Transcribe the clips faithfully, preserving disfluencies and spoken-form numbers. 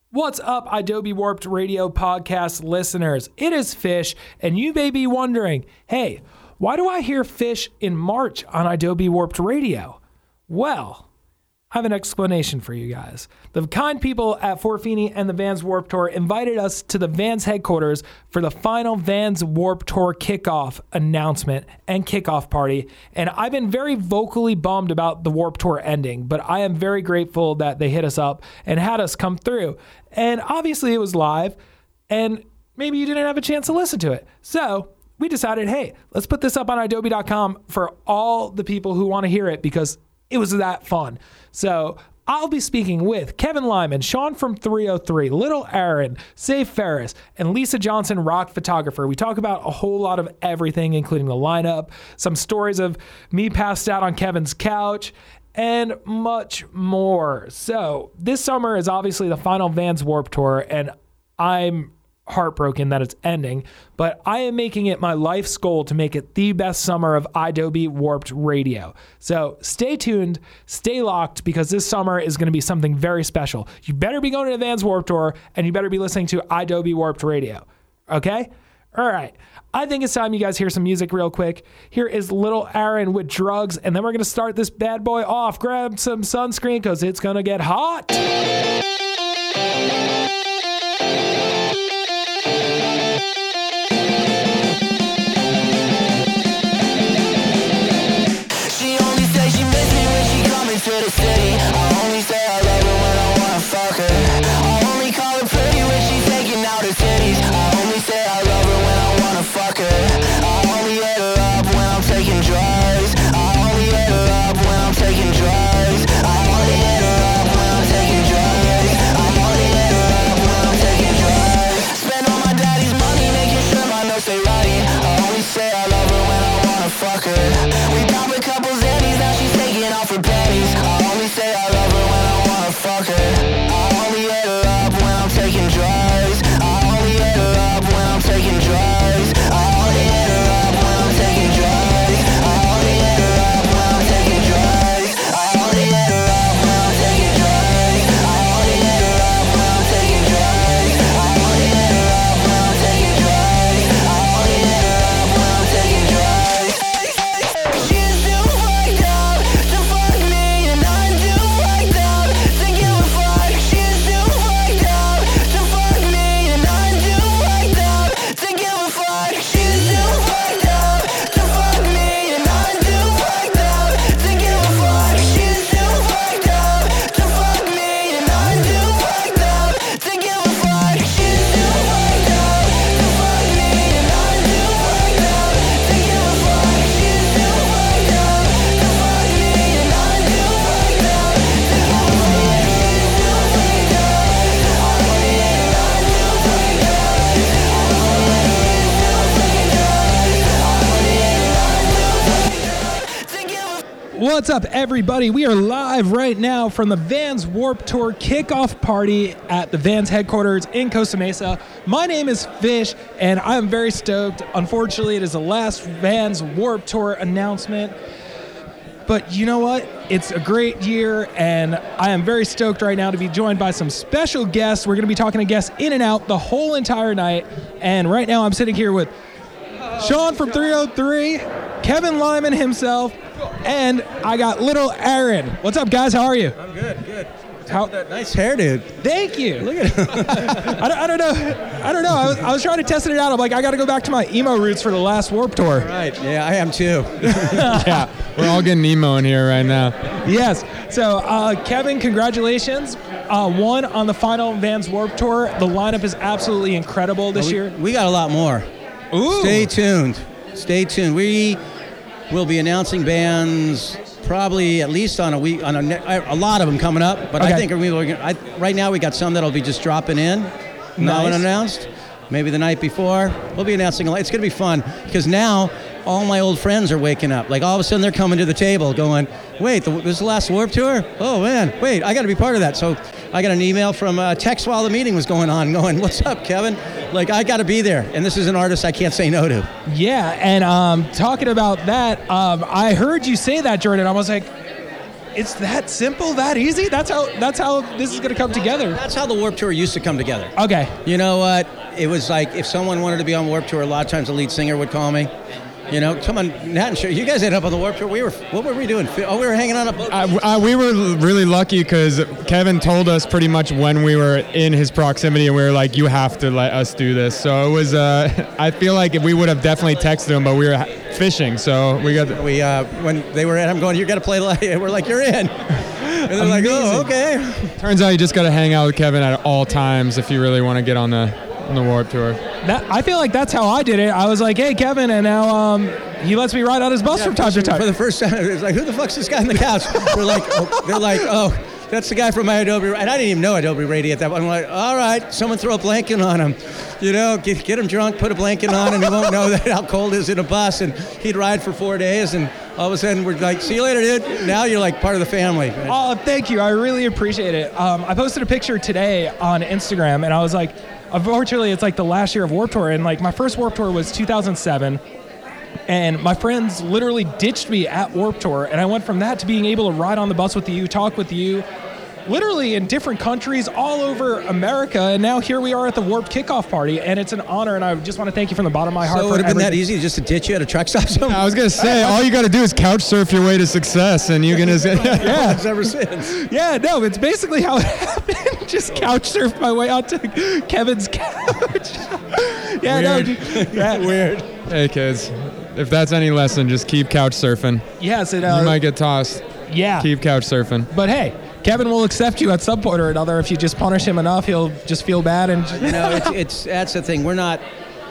What's up, Adobe Warped Radio podcast listeners? It is Fish, and you may be wondering, hey, why do I hear Fish in March on Adobe Warped Radio? Well, I have an explanation for you guys. The kind people at Fort Feeney and the Vans Warped Tour invited us to the Vans headquarters for the final Vans Warped Tour kickoff announcement and kickoff party. And I've been very vocally bummed about the Warped Tour ending, but I am very grateful that they hit us up and had us come through. And obviously it was live, and maybe you didn't have a chance to listen to it. So we decided, hey, let's put this up on adobe dot com for all the people who want to hear it because it was that fun. So I'll be speaking with Kevin Lyman, Sean from three oh three, Little Aaron, Save Ferris, and Lisa Johnson, rock photographer. We talk about a whole lot of everything, including the lineup, some stories of me passed out on Kevin's couch, and much more. So this summer is obviously the final Vans Warped Tour, and I'm heartbroken that it's ending, but I am making it my life's goal to make it the best summer of Adobe Warped Radio. So stay tuned, stay locked, because this summer is going to be something very special. You better be going to the Vans Warped Tour, and you better be listening to Adobe Warped Radio. Okay? All right. I think it's time you guys hear some music real quick. Here is Little Aaron with Drugs, and then we're going to start this bad boy off. Grab some sunscreen because it's going to get hot. To the city, I only say I love her when I wanna fuck her. I only call her pretty when she's taking out her titties. I only say I love her when I wanna fuck her. I only hit her up when I'm taking drugs. I only hit her up when I'm taking drugs. I only hit her up when I'm taking drugs. I only hit her up when I'm taking drugs. Spend all my daddy's money making sure my notes stay right. I only say I love her when I wanna fuck her. We pop a couple Xannies, now she's taking off her panties. I only say I love her when I wanna fuck her. I only hit her up when I'm taking drugs. I only hit her up when I'm taking drugs. I only hit her up when I'm taking drugs. I only hit her up when I'm taking drugs. I only hit her up when I'm taking drugs. I only hit her up when I'm taking drugs. I only hit her up when I'm taking drugs. I only hit her up when I'm taking drugs. She's too fucked up to fuck me, and I'm too fucked up to give a fuck. She's too fucked up to fuck me, and I'm too fucked up to give a fuck. She's too fucked up to fuck me, and I'm too fucked up to give a fuck. She's too fucked up to fuck me, and I'm too fucked up to give a fuck. She's too fucked up to fuck me, and I'm too fucked up to give a fuck. She's too fucked up to fuck me, and I'm too fucked up to give a What's up, everybody? We are live right now from the Vans Warped Tour kickoff party at the Vans headquarters in Costa Mesa. My name is Fish, and I am very stoked. Unfortunately, it is the last Vans Warped Tour announcement. But you know what? It's a great year, and I am very stoked right now to be joined by some special guests. We're going to be talking to guests in and out the whole entire night. And right now, I'm sitting here with Sean from three oh three, Kevin Lyman himself, and I got Little Aaron. What's up, guys? How are you? I'm good, good. How, that nice hair, dude. Thank you. Look at it. I, don't, I don't know. I don't know. I was, I was trying to test it out. I'm like, I got to go back to my emo roots for the last Warped Tour. Right. Yeah, I am too. Yeah. We're all getting emo in here right now. Yes. So, uh, Kevin, congratulations. Uh, one on the final Vans Warped Tour. The lineup is absolutely incredible this we, year. We got a lot more. Ooh. Stay tuned. Stay tuned. We will be announcing bands probably at least on a week, on a, a lot of them coming up. But Okay. I think we will, I, right now we got some that'll be just dropping in, now Nice. unannounced. Maybe the night before. We'll be announcing a lot. It's going to be fun because now all my old friends are waking up. Like all of a sudden they're coming to the table going, wait, the, this is the last Warped Tour? Oh man, wait, I got to be part of that. So I got an email from uh, text while the meeting was going on going, what's up, Kevin? Like I got to be there. And this is an artist I can't say no to. Yeah, and um, talking about that, um, I heard you say that, Jordan. I was like, It's that simple, that easy. That's how. That's how this is going to come together. That's how the Warped Tour used to come together. Okay. You know what? It was like if someone wanted to be on Warped Tour, a lot of times the lead singer would call me. You know, come on, Nat and Shay, you guys ended up on the Warped Tour. We were, what were we doing? Oh, we were hanging on a boat. I, I, we were really lucky because Kevin told us pretty much when we were in his proximity, and we were like, you have to let us do this. So it was, uh, I feel like if we would have definitely texted him, but we were fishing, so we got. We, uh, when they were at him going, you got to play live. We're like, you're in. And they're like, oh, okay. Turns out you just got to hang out with Kevin at all times if you really want to get on the on the Warped Tour. That, I feel like that's how I did it. I was like, hey, Kevin, and now um, he lets me ride on his bus Yeah, from time to time. For the first time, it was like, who the fuck's this guy on the couch? They're like, oh, they're like, oh, that's the guy from my Adobe. And I didn't even know Adobe Radio at that point. I'm like, all right, someone throw a blanket on him. You know, get, get him drunk, put a blanket on, and he won't know that how cold it is in a bus. And he'd ride for four days, and all of a sudden we're like, see you later, dude. Now you're like part of the family. Oh, thank you. I really appreciate it. Um, I posted a picture today on Instagram, and I was like, unfortunately, it's like the last year of Warped Tour, and like my first Warped Tour was two thousand seven, and my friends literally ditched me at Warped Tour, and I went from that to being able to ride on the bus with you, talk with you, literally in different countries all over America, and now here we are at the Warped kickoff party, and it's an honor, and I just want to thank you from the bottom of my heart. So it for would have been that everything. easy just to ditch you at a truck stop somewhere? I was going to say, all you got to do is couch surf your way to success, and you're going to say, Yeah, ever since. Yeah, no, it's basically how it happened. Just couch surf my way onto Kevin's couch. yeah, no, Weird. dude, yeah. Weird. hey kids, if that's any lesson, just keep couch surfing. Yes, it, uh, You might get tossed. yeah. Keep couch surfing. But hey, Kevin will accept you at some point or another. If you just punish him enough, he'll just feel bad and. You know, it's, it's that's the thing. We're not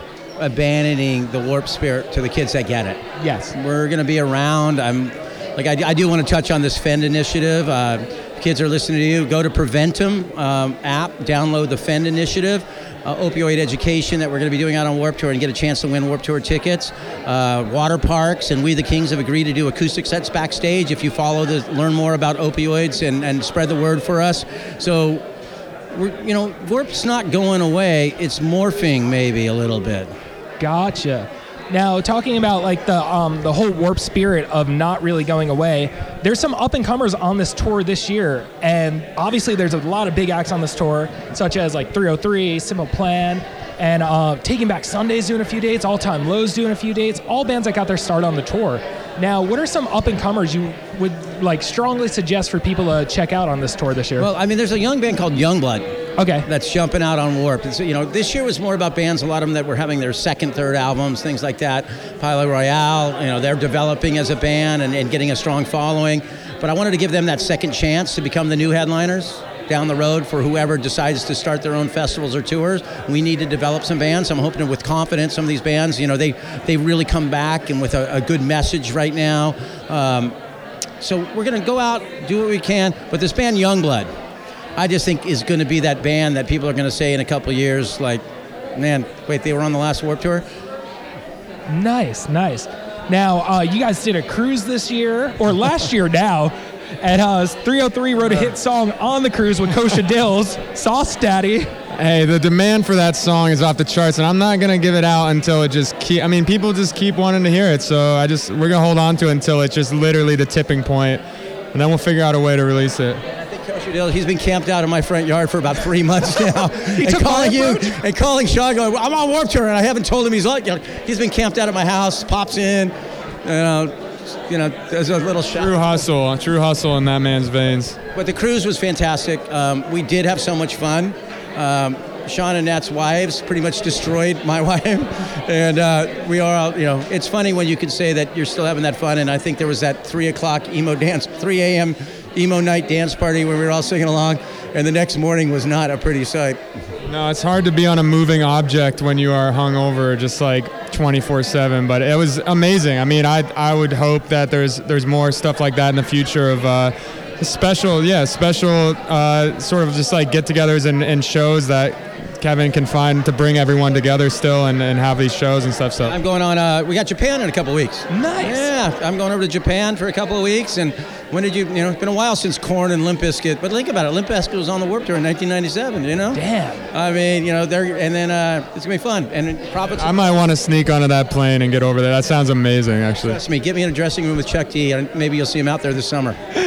abandoning the Warp Spirit to the kids that get it. Yes. We're going to be around. I'm like I, I do want to touch on this Fend initiative. Uh, kids are listening to you. Go to Preventum um, app, download the Fend initiative, uh, opioid education that we're going to be doing out on Warped Tour, and get a chance to win Warped Tour tickets. Uh, water parks and We the Kings have agreed to do acoustic sets backstage. If you follow the, learn more about opioids and, and spread the word for us. So, we're, you know, Warp's not going away. It's morphing maybe a little bit. Gotcha. Now, talking about like the um, the whole Warp spirit of not really going away, there's some up and comers on this tour this year, and obviously there's a lot of big acts on this tour, such as like three oh three, Simple Plan, and uh, Taking Back Sunday's doing a few dates, All Time Low's doing a few dates, all bands that got their start on the tour. Now, what are some up and comers you would like strongly suggest for people to check out on this tour this year? Well, I mean, there's a young band called Youngblood. Okay. That's jumping out on Warped. It's, you know, this year was more about bands, a lot of them that were having their second, third albums, things like that. Pilot Royale, you know, they're developing as a band and, and getting a strong following. But I wanted to give them that second chance to become the new headliners down the road for whoever decides to start their own festivals or tours. We need to develop some bands. I'm hoping with confidence, some of these bands, you know, they, they really come back and with a, a good message right now. Um, so we're going to go out, do what we can. But this band, Youngblood, I just think is going to be that band that people are going to say in a couple of years, like, man, wait, they were on the last Warped Tour? Nice, nice. Now, uh, you guys did a cruise this year, or last year now, and uh, three oh three wrote a hit song on the cruise with Kosha Dills, Sauce Daddy. Hey, the demand for that song is off the charts, and I'm not gonna give it out until it just keep. I mean, people just keep wanting to hear it, so I just we're gonna hold on to it until it's just literally the tipping point, and then we'll figure out a way to release it. I think Kosha Dills, he's been camped out in my front yard for about three months now. and took calling my you approach? and calling Sean, going, I'm on Warped Tour, and I haven't told him he's like, you know, he's been camped out at my house, pops in, you know. You know, there's a little shot. True hustle, true hustle in that man's veins. But the cruise was fantastic. Um, we did have so much fun. Um, Sean and Nat's wives pretty much destroyed my wife. And uh, we are all, you know, it's funny when you can say that you're still having that fun. And I think there was that three o'clock emo dance, three a.m. emo night dance party where we were all singing along. And the next morning was not a pretty sight. No, it's hard to be on a moving object when you are hungover, just like twenty-four seven. But it was amazing. I mean, I I would hope that there's there's more stuff like that in the future of uh, special, yeah, special uh, sort of just like get-togethers and, and shows that Kevin can find to bring everyone together still and, and have these shows and stuff. So I'm going on. Uh, we got Japan in a couple of weeks. Nice. Yeah, I'm going over to Japan for a couple of weeks. And when did you? You know, it's been a while since Korn and Limp Bizkit. But think about it. Limp Bizkit was on the Warped Tour in nineteen ninety-seven. You know. Damn. I mean, you know, they're and then uh, it's gonna be fun. And profits. I might want to sneak onto that plane and get over there. That sounds amazing, actually. Trust me. Get me in a dressing room with Chuck T. And maybe you'll see him out there this summer.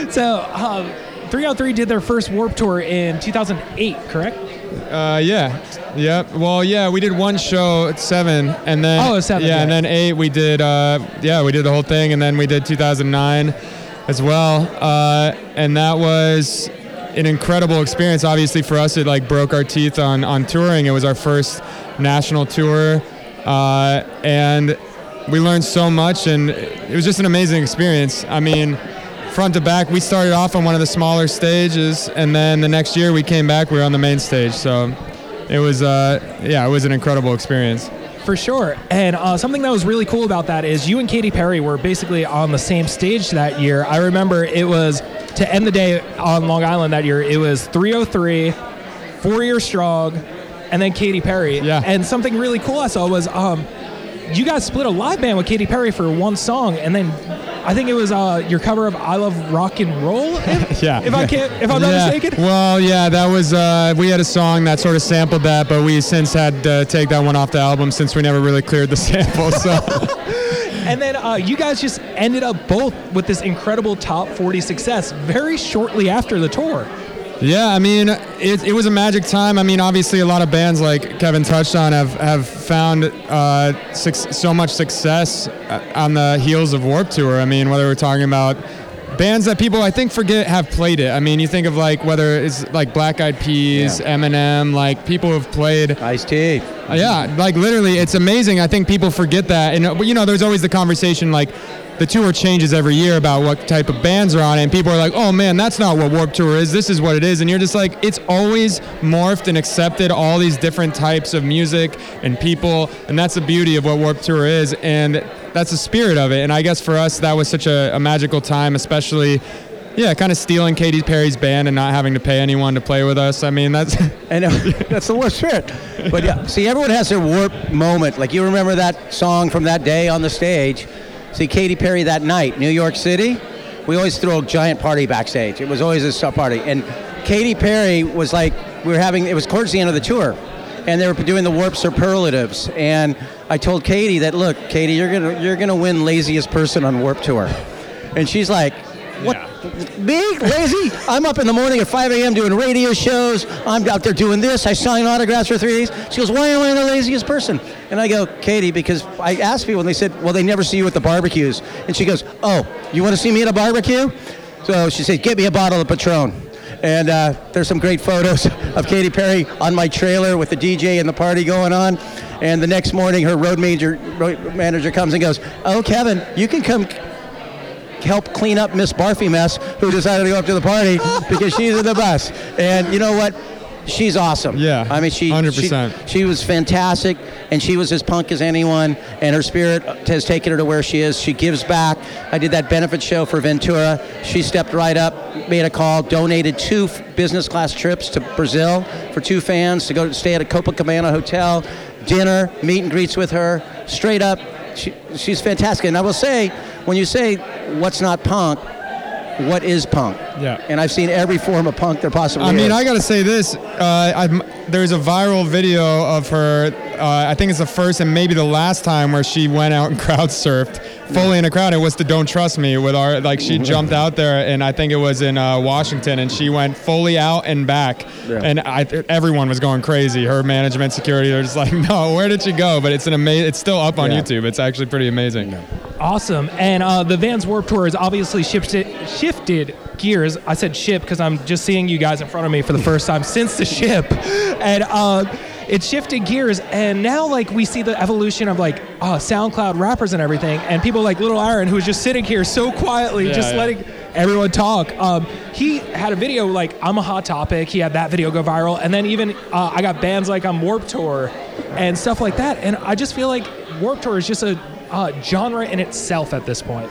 So, um, three oh three did their first Warped Tour in two thousand eight, correct? Uh, yeah, yep. Well, yeah, we did one show at seven, and then Oh, seven, yeah, yeah. and then eight we did. Uh, yeah, we did the whole thing, and then we did two thousand nine as well, uh, and that was an incredible experience. Obviously, for us, it like broke our teeth on on touring. It was our first national tour, uh, and we learned so much, and it was just an amazing experience. I mean, front to back, we started off on one of the smaller stages, and then the next year we came back, we were on the main stage. So it was, uh, yeah, it was an incredible experience. For sure. And uh, something that was really cool about that is you and Katy Perry were basically on the same stage that year. I remember it was, to end the day on Long Island that year, it was three oh three, Four Year Strong, and then Katy Perry. Yeah. And something really cool I saw was um, you guys split a live band with Katy Perry for one song, and then I think it was uh, your cover of "I Love Rock and Roll." If, Yeah. if I can't, if I'm not yeah. mistaken. Well, yeah, that was, uh, we had a song that sort of sampled that, but we since had to take that one off the album since we never really cleared the sample. So And then uh, you guys just ended up both with this incredible top forty success very shortly after the tour. yeah, I mean, it, it was a magic time. I mean, obviously a lot of bands like Kevin touched on have, have found uh, suc- so much success uh, on the heels of Warped Tour. I mean, whether we're talking about bands that people I think forget have played it. I mean, you think of like whether it's like Black Eyed Peas, Yeah. Eminem, like people who've played. Ice-T. Uh, yeah, like literally, it's amazing. I think people forget that. And, uh, you know, there's always the conversation like the tour changes every year about what type of bands are on it. And people are like, oh, man, that's not what Warped Tour is. This is what it is. And you're just like, it's always morphed and accepted all these different types of music and people. And that's the beauty of what Warped Tour is. And that's the spirit of it. And I guess for us, that was such a, a magical time, especially, yeah, kind of stealing Katy Perry's band and not having to pay anyone to play with us. I mean, that's... And uh, that's the worst spirit. But yeah, see, everyone has their warp moment. Like you remember that song from that day on the stage. See, Katy Perry that night, New York City, we always throw a giant party backstage. It was always a star party. And Katy Perry was like, we were having, it was towards the end of the tour. And they were doing the Warp Superlatives. And I told Katy that, look, Katy, you're gonna you're gonna win laziest person on Warp Tour. And she's like, what? Yeah. Me? Lazy? I'm up in the morning at five a.m. doing radio shows. I'm out there doing this. I sign autographs for three days. She goes, why am I the laziest person? And I go, Katy, because I asked people and they said, well, they never see you at the barbecues. And she goes, oh, you want to see me at a barbecue? So she said, get me a bottle of Patron. And uh, there's some great photos of Katy Perry on my trailer with the D J and the party going on. And the next morning, her road manager, road manager comes and goes, oh, Kevin, you can come help clean up Miss Barfy Mess, who decided to go up to the party because she's in the bus. And you know what? She's awesome. Yeah, I mean, she, one hundred percent. she she was fantastic, and she was as punk as anyone, and her spirit has taken her to where she is. She gives back. I did that benefit show for Ventura. She stepped right up, made a call, donated two f- business class trips to Brazil for two fans to go stay at a Copacabana hotel, dinner, meet and greets with her, straight up. She, she's fantastic. And I will say, when you say what's not punk, what is punk? Yeah. And I've seen every form of punk there possibly I mean, is. I gotta say this. Uh, I've, there's a viral video of her. Uh, I think it's the first and maybe the last time where she went out and crowd surfed fully in a crowd. It was to "Don't Trust Me" with our like she jumped out there, and I think it was in uh, Washington, and she went fully out and back, Yeah. and I, everyone was going crazy. Her management, security, they're just like, "No, where did she go?" But it's an amazing. It's still up on Yeah. YouTube. It's actually pretty amazing. Awesome. And uh, the Vans Warped Tour has obviously shifted, shifted gears. I said ship because I'm just seeing you guys in front of me for the first time since the ship. And uh, it shifted gears. And now, like, we see the evolution of, like, uh, SoundCloud rappers and everything. And people like Little Aaron, who's just sitting here so quietly, Yeah, just yeah. letting everyone talk. Um, he had a video like I'm a Hot Topic. He had that video go viral. And then even uh, I got bands like on Warped Tour and stuff like that. And I just feel like Warped Tour is just a uh, genre in itself at this point.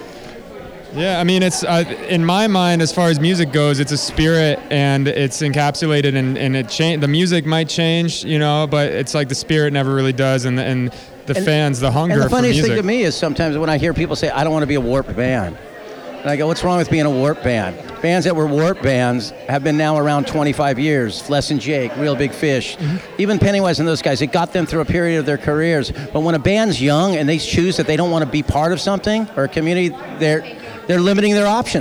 Yeah, I mean, it's uh, in my mind, as far as music goes, it's a spirit, and it's encapsulated, and, and it cha- the music might change, you know, but it's like the spirit never really does, and the, and the And- fans, the hunger And the for funniest music. thing to me is sometimes when I hear people say, I don't want to be a Warped band. And I go, what's wrong with being a Warped band? Bands that were Warped bands have been now around twenty-five years. Fless and Jake, Real Big Fish, even Pennywise and those guys, it got them through a period of their careers. But when a band's young and they choose that they don't want to be part of something or a community, they're they're limiting their options.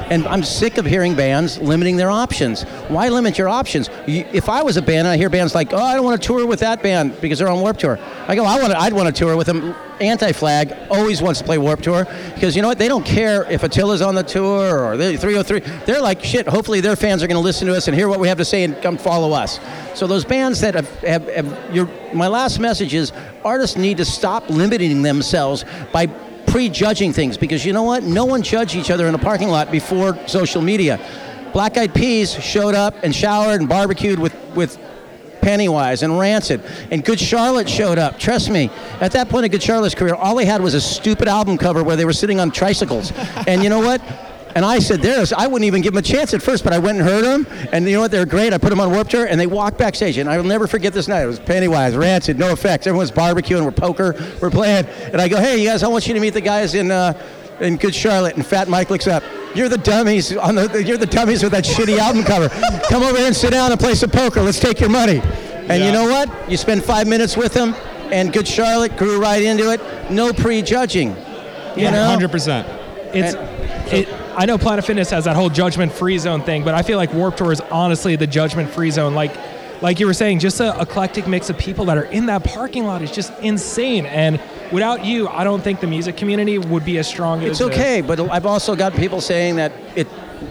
And I'm sick of hearing bands limiting their options. Why limit your options? You, if I was a band and I hear bands like, oh, I don't want to tour with that band because they're on Warped Tour. I go, I want to, I'd want to tour with them. Anti-Flag always wants to play Warped Tour because you know what? They don't care if Attila's on the tour or the three oh three. They're like, shit, hopefully their fans are going to listen to us and hear what we have to say and come follow us. So those bands that have, have, have your, my last message is artists need to stop limiting themselves by prejudging things, because you know what? No one judged each other in a parking lot before social media. Black Eyed Peas showed up and showered and barbecued with, with Pennywise and Rancid, and Good Charlotte showed up. Trust me, at that point in Good Charlotte's career, all they had was a stupid album cover where they were sitting on tricycles. And you know what? And I said, there's, I wouldn't even give them a chance at first, but I went and heard them, and you know what? They're great. I put them on Warped Tour, and they walked backstage, and I will never forget this night. It was Pennywise, Rancid, No Effects. Everyone's barbecuing, we're poker, we're playing. And I go, hey, you guys, I want you to meet the guys in uh, in Good Charlotte. And Fat Mike looks up. You're the dummies on the. You're the dummies with that shitty album cover. Come over here and sit down and play some poker. Let's take your money. And yeah. You know what? You spend five minutes with them, and Good Charlotte grew right into it. No prejudging. You yeah, know, one hundred percent. It's and, it. I know Planet Fitness has that whole judgment-free zone thing, but I feel like Warped Tour is honestly the judgment-free zone. Like, like you were saying, just an eclectic mix of people that are in that parking lot is just insane. And without you, I don't think the music community would be as strong as it's okay, but I've also got people saying that it,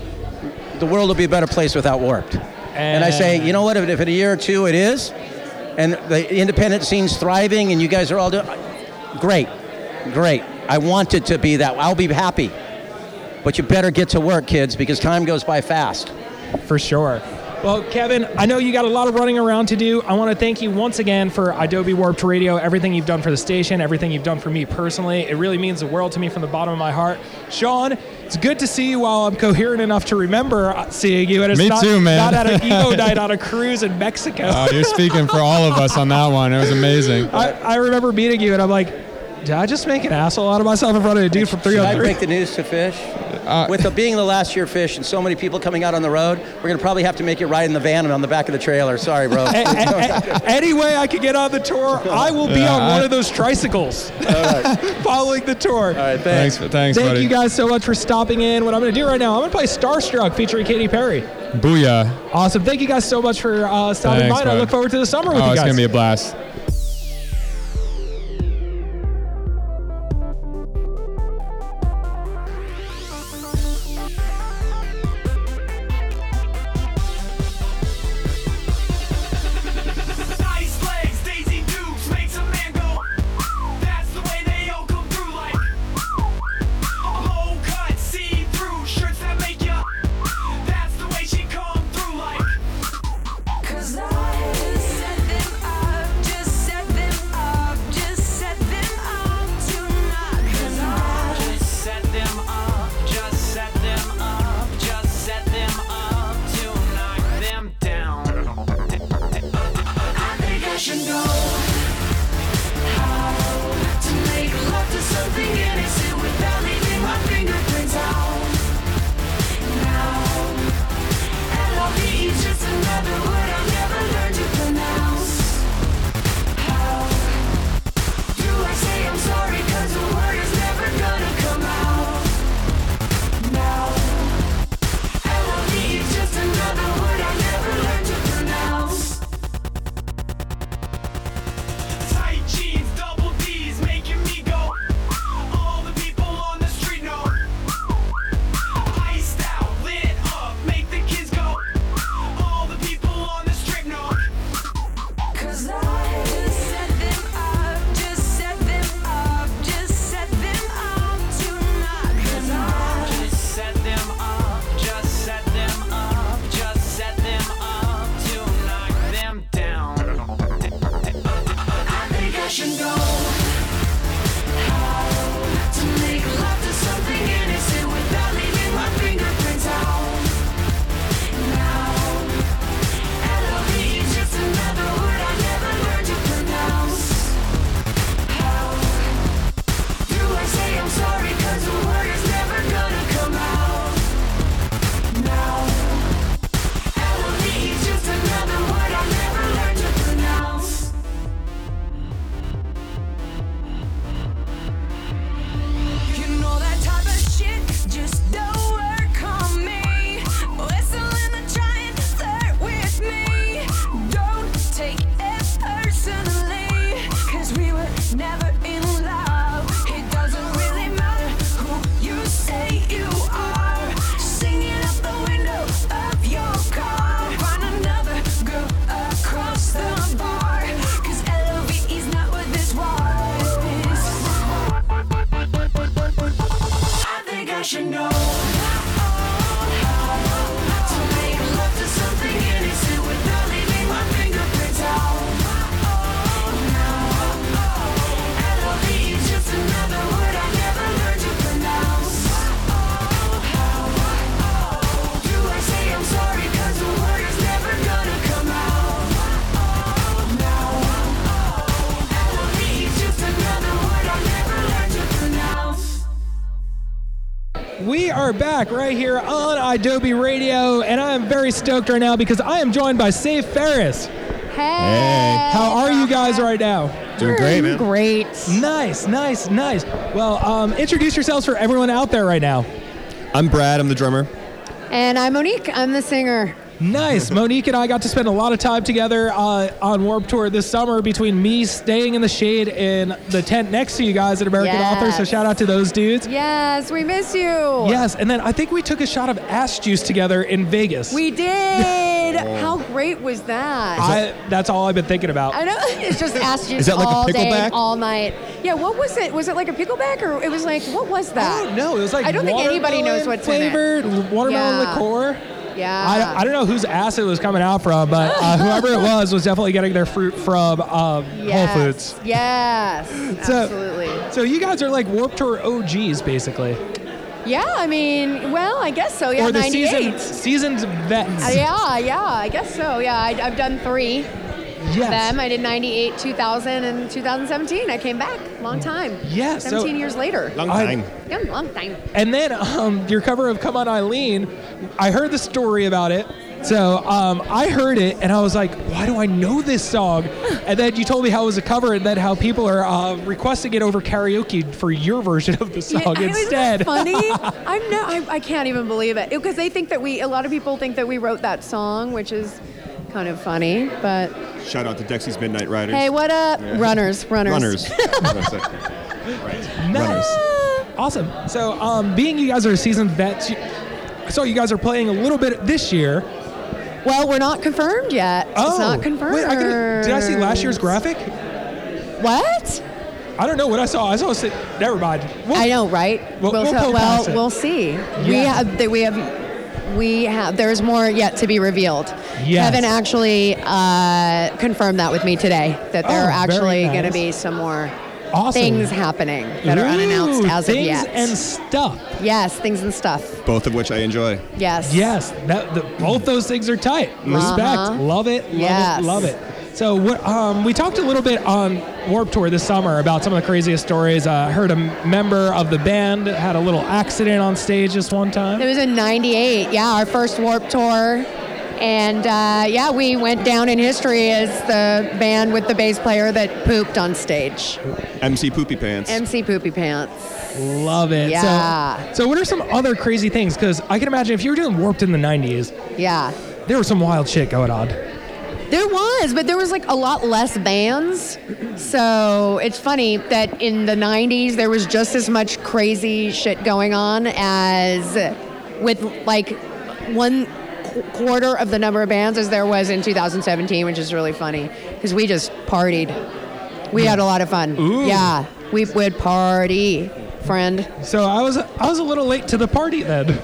the world will be a better place without Warped. And, and I say, you know what? If, if in a year or two it is, and the independent scene's thriving, and you guys are all doing, great, great. I want it to be that. I'll be happy. But you better get to work, kids, because time goes by fast. For sure. Well, Kevin, I know you got a lot of running around to do. I want to thank you once again for Adobe Warped Radio, everything you've done for the station, everything you've done for me personally. It really means the world to me from the bottom of my heart. Sean, it's good to see you while I'm coherent enough to remember seeing you. And it's me not, too, man. Not at an emo night on a cruise in Mexico. Oh, you're speaking for all of us on that one. It was amazing. I, I remember meeting you, and I'm like, did I just make an asshole out of myself in front of a dude from three oh three? Should I break the news to Fish? Uh, With the, being the last year Fish and so many people coming out on the road, we're going to probably have to make you ride in the van and on the back of the trailer. Sorry, bro. a, a, a, any way I can get on the tour, I will be yeah, on I, one of those tricycles right. following the tour. All right, thanks. Thanks, thanks Thank buddy. you guys so much for stopping in. What I'm going to do right now, I'm going to play Starstruck featuring Katy Perry. Booyah. Awesome. Thank you guys so much for uh, stopping Thanks, by, and I bud. look forward to the summer with oh, you guys. It's going to be a blast. are back right here on Adobe Radio, and I am very stoked right now because I am joined by Save Ferris. Hey. How are you guys right now? Doing great, man. Great. Nice, nice, nice. Well, um, introduce yourselves for everyone out there right now. I'm Brad. I'm the drummer. And I'm Monique. I'm the singer. Nice. Monique and I got to spend a lot of time together uh, on Warped Tour this summer between me staying in the shade in the tent next to you guys at American Yes. Author, so shout out to those dudes. Yes, we miss you. Yes, and then I think we took a shot of ass juice together in Vegas. We did. How great was that? I, that's all I've been thinking about. I know. It's just ass juice Is that like a all day, pickleback? all night. Yeah, what was it? Was it like a pickleback or it was like, what was that? I don't know. It was like I don't think anybody knows what's flavored, in it. watermelon Yeah. liqueur. Yeah. I, I don't know whose ass it was coming out from, but uh, whoever it was was definitely getting their fruit from um, yes. Whole Foods. Yes. So- Absolutely. So you guys are like Warped Tour O Gs, basically. Yeah, I mean, well, I guess so. Yeah, or the ninety-eight. seasoned, seasoned vets. Uh, yeah, yeah, I guess so. Yeah, I, I've done three. Yes. Them. I did ninety-eight, two thousand, and two thousand seventeen. I came back. Long time. Yeah, so- seventeen years later. Long I- time. Yeah, long time. And then um, your cover of Come On Eileen, I heard the story about it. So um, I heard it and I was like, why do I know this song? And then you told me how it was a cover and then how people are uh, requesting it over karaoke for your version of the song Yeah, instead. Isn't that funny? I'm no, I, I can't even believe it because they think that we. A lot of people think that we wrote that song, which is kind of funny. But Shout out to Dexy's Midnight Riders. hey, what up, Yeah. runners, runners, Runners. That's it. Right. Nice. Awesome. So um, being you guys are seasoned vets, you, I saw you guys are playing a little bit this year. Well, we're not confirmed yet. Oh, It's not confirmed. Wait, I could, did I see last year's graphic? What? I don't know what I saw. I saw. It, never mind. We'll- I know, right? We'll- we'll so- pull well, past it. we'll see. We Yeah. have. that We have. We have. There's more yet to be revealed. Yes. Kevin actually uh, confirmed that with me today. That there Oh, are actually very going to nice. be some more Awesome. things happening that are unannounced Ooh, as of things yet. and stuff. Yes, things and stuff. Both of which I enjoy. Yes. Yes, that, the, both those things are tight. Respect, Uh-huh. love it, love Yes. it, love it. So what, um, we talked a little bit on Warped Tour this summer about some of the craziest stories. I uh, heard a m- member of the band had a little accident on stage this one time. It was in ninety-eight. Yeah, our first Warped Tour. And uh, yeah, we went down in history as the band with the bass player that pooped on stage. M C Poopy Pants. M C Poopy Pants. Love it. Yeah. So, so what are some other crazy things? Because I can imagine if you were doing Warped in the nineties, Yeah. there was some wild shit going on. There was, but there was like a lot less bands. So it's funny that in the nineties, there was just as much crazy shit going on as with like one qu- quarter of the number of bands as there was in two thousand seventeen, which is really funny because we just partied. We had a lot of fun. Ooh. Yeah, we would party, friend. So I was I was a little late to the party then.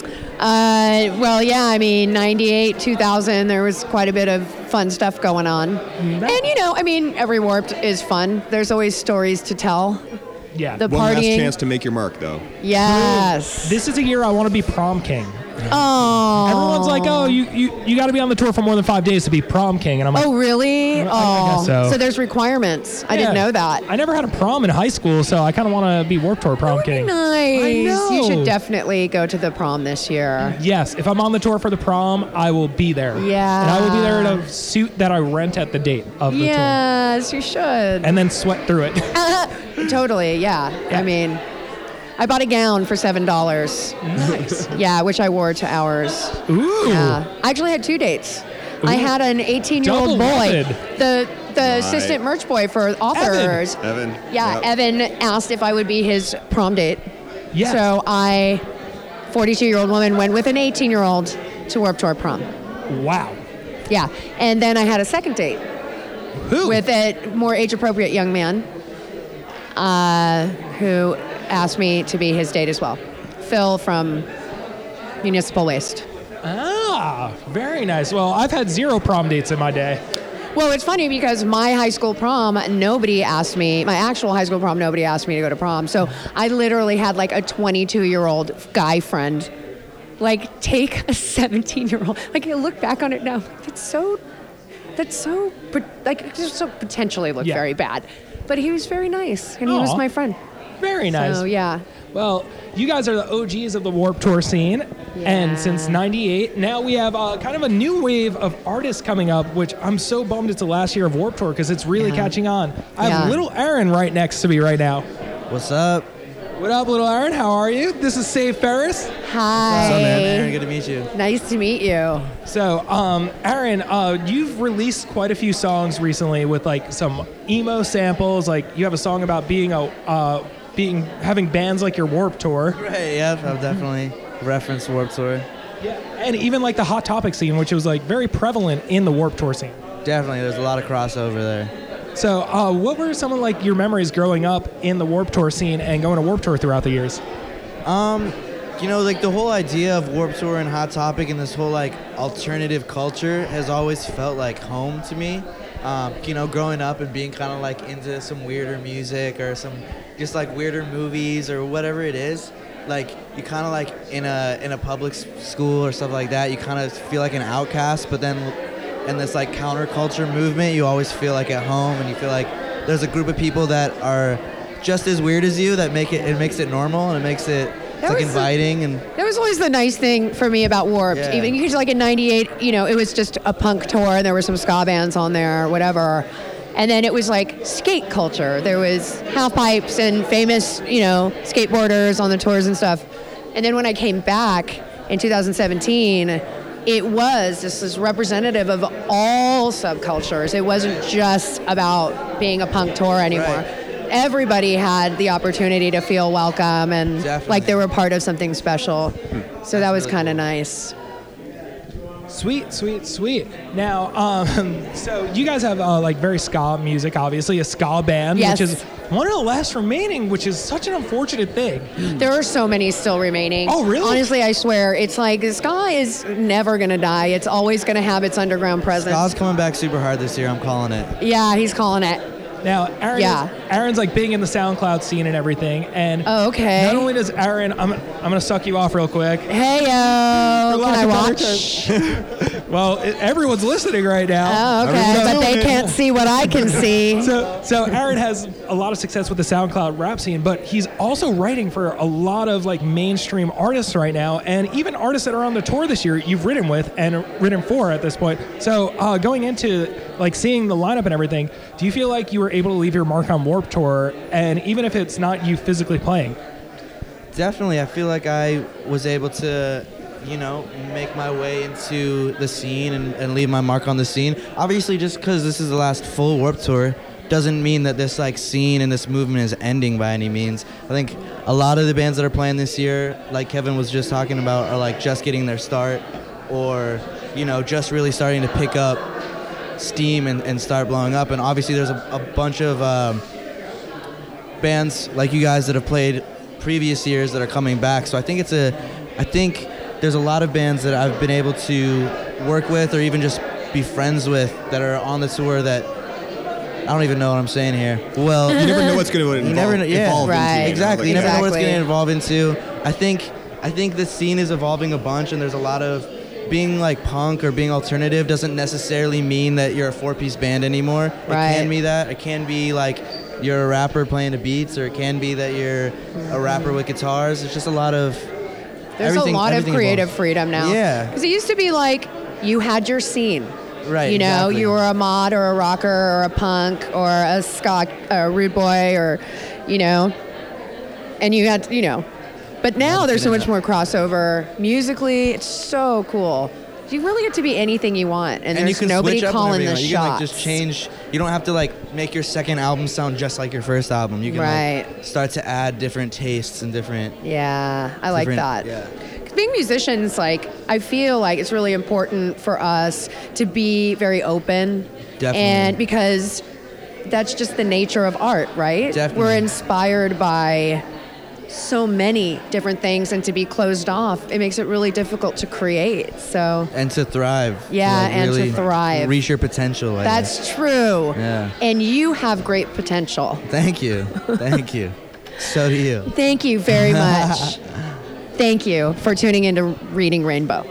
Uh, well, yeah, I mean, ninety-eight, two thousand, there was quite a bit of fun stuff going on. And, you know, I mean, every Warped is fun. There's always stories to tell. Yeah. The One last partying. chance to make your mark, though. Yes. This is a year I want to be prom king. Oh. Everyone's like, oh, you, you, you got to be on the tour for more than five days to be prom king. And I'm like, Oh, really? I- I Oh. guess so. So there's requirements. I didn't yeah. know that. I never had a prom in high school, so I kind of want to be Warped Tour prom king. Nice. I know. You should definitely go to the prom this year. Yes, if I'm on the tour for the prom, I will be there. Yeah. And I will be there in a suit that I rent at the date of the tour. Yes, you should. And then sweat through it. Totally, yeah. Yeah. I mean, I bought a gown for seven dollars. Nice. Yeah, which I wore to ours. Ooh. Yeah. I actually had two dates. I had an eighteen-year-old Double boy, loaded. the the assistant merch boy for authors. Evan. Yeah, Yep. Evan asked if I would be his prom date. Yes. So I, forty-two-year-old woman, went with an eighteen-year-old to Warped Tour prom. Wow. Yeah, and then I had a second date Who? with a more age-appropriate young man uh, who asked me to be his date as well. Phil from Municipal Waste. Ah, very nice. Well, I've had zero prom dates in my day. Well, it's funny because my high school prom, nobody asked me, my actual high school prom, nobody asked me to go to prom. So I literally had like a twenty-two-year-old guy friend, like take a seventeen-year-old. Like I look back on it now, that's so, that's so, like it just so potentially looked Yeah. very bad. But he was very nice and he was Aw. my friend. Very nice. So yeah. Well, you guys are the O Gs of the Warped Tour scene, and Yeah. since ninety-eight, now we have uh, kind of a new wave of artists coming up, which I'm so bummed it's the last year of Warped Tour because it's really Yeah. catching on. I have Yeah. little Aaron right next to me right now. What's up? What up, little Aaron? How are you? This is Save Ferris. Hi. What's up, man? Aaron, good to meet you. Nice to meet you. So, um, Aaron, uh, you've released quite a few songs recently with like some emo samples. Like you have a song about being a uh, being having bands like your Warped Tour. Right, yeah, I've definitely referenced Warped Tour. Yeah, and even like the Hot Topic scene, which was like very prevalent in the Warped Tour scene. Definitely, there's a lot of crossover there. So, uh, what were some of like your memories growing up in the Warped Tour scene and going to Warped Tour throughout the years? Um, you know, like the whole idea of Warped Tour and Hot Topic and this whole like alternative culture has always felt like home to me. Um, you know, growing up and being kind of like into some weirder music or some just like weirder movies or whatever it is. Like you kind of like in a in a public s- school or stuff like that, you kind of feel like an outcast, but then in this like counterculture movement, you always feel like at home, and you feel like there's a group of people that are just as weird as you that make it it makes it normal and it makes it it's That like was the- inviting and That was always the nice thing for me about Warped. Yeah. Even because like in ninety-eight, you know, it was just a punk tour and there were some ska bands on there or whatever. And then it was like skate culture. There was half pipes and famous, you know, skateboarders on the tours and stuff. And then when I came back in two thousand seventeen, it was this is representative of all subcultures. It wasn't just about being a punk tour anymore. Right. Everybody had the opportunity to feel welcome and Definitely. like they were part of something special. So that was really kind of cool. nice. Sweet, sweet, sweet. Now, um, so you guys have uh, like very ska music, obviously a ska band, Yes. which is one of the last remaining, which is such an unfortunate thing. There are so many still remaining. Oh, really? Honestly, I swear, it's like ska is never gonna die. It's always gonna have its underground presence. Ska's coming back super hard this year. I'm calling it. Yeah, he's calling it. Now, Aaron, Yeah. is, Aaron's like big in the SoundCloud scene and everything, and Oh, okay. not only does Aaron, I'm, I'm gonna suck you off real quick. Hey yo, For can lack I of better watch? Well, it, everyone's listening right now. Oh, okay, Everyone's but they doing it. can't see what I can see. So, so Aaron has a lot of success with the SoundCloud rap scene, but he's also writing for a lot of like mainstream artists right now, and even artists that are on the tour this year. You've written with and written for at this point. So, uh, going into like seeing the lineup and everything, do you feel like you were able to leave your mark on Warped Tour, and even if it's not you physically playing? Definitely, I feel like I was able to, you know, make my way into the scene and, and leave my mark on the scene. Obviously, just because this is the last full Warped Tour doesn't mean that this like scene and this movement is ending by any means. I think a lot of the bands that are playing this year, like Kevin was just talking about, are like just getting their start or, you know, just really starting to pick up steam and, and start blowing up. And obviously there's a, a bunch of um, bands like you guys that have played previous years that are coming back. So I think it's a, I think there's a lot of bands that I've been able to work with or even just be friends with that are on the tour that I don't even know what I'm saying here. Well, You never know what's going to You evolve, never know- yeah. evolve Right. into. exactly. You Like, never know what it's Exactly. going to evolve into. I think I think the scene is evolving a bunch, and there's a lot of being like punk or being alternative doesn't necessarily mean that you're a four-piece band anymore. It Right. can be that. It can be like you're a rapper playing the beats, or it can be that you're a rapper with guitars. It's just a lot of There's everything- a lot of everything creative evolves. freedom now. Yeah. Because it used to be like you had your scene. Right. You know, exactly. you were a mod or a rocker or a punk or a ska, a rude boy or, you know, and you had, you know. But now there's so much more crossover musically. It's so cool. You really get to be anything you want, and, and you there's can nobody switch up calling whenever the you want. You can like shots. just change. You don't have to like make your second album sound just like your first album. You can Right. like start to add different tastes and different. Yeah, I like different- that. Yeah. 'Cause being musicians, like, I feel like it's really important for us to be very open. Definitely. And because that's just the nature of art, right? Definitely. We're inspired by so many different things, and to be closed off, it makes it really difficult to create. So And to thrive. Yeah, like, and to really thrive. Reach your potential. I guess. that's true. Yeah. And you have great potential. Thank you. Thank you. So do you. Thank you very much. Thank you for tuning into Reading Rainbow.